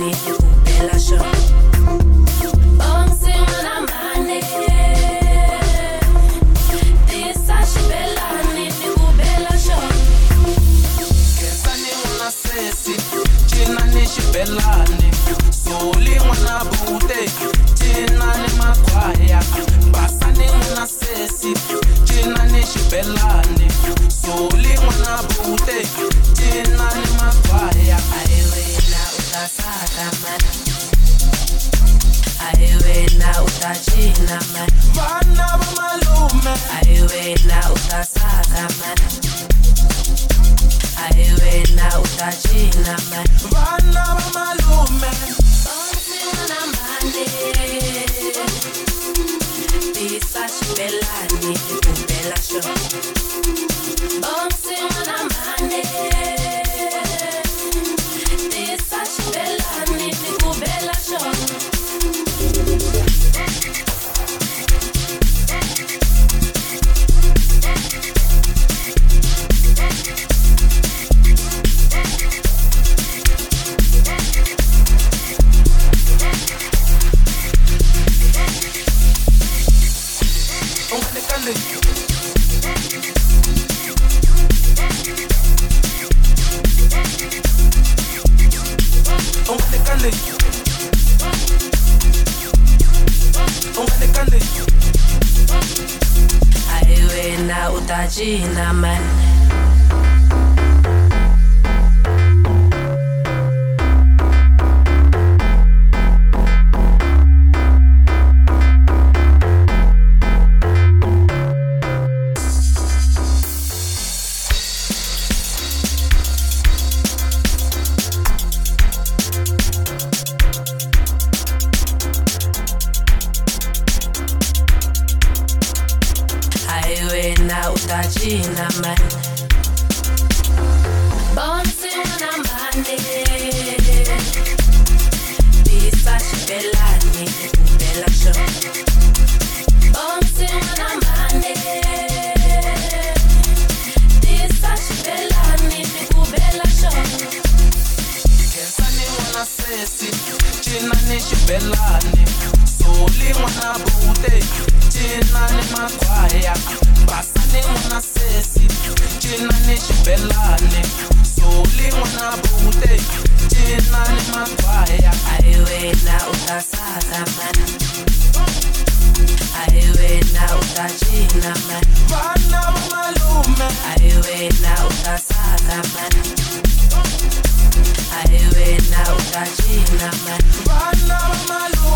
Xibelani Kupela Show. Bouncing when I'm money. This a Xibelani Kupela Show. Kesani una sesi, china ni Xibelani. Soli una bute, china ni makwaya. Basani una sesi, china ni Xibelani. Soli una bute, china ni makwaya. Aiwena utasaka mana. Aiwena utachina mana. Vana va malume. Aiwena utasaka mana. Aiwena utachina mana. Vana va malume. Bouncing when I'm money. This a Xibelani Kupela Show. Bouncing when I'm money. This a Xibelani Kupela Show. Aiwena utachina man. Aiwena utachina man. Bouncing when I'm money. This a Xibelani Kupela Show. Bouncing when I'm money. This a Xibelani Kupela Show. Kesani una sesi, china ni Xibelani. Soli una bute, china ni makwaya. Basani una sesi, china ni Xibelani. Soli una bute, china ni makwaya. Aiwena utasaka mana. Aiwena utachina mana. Vana va malume. Aiwena utasaka mana. Aiwena utachina mana. Vana va malume.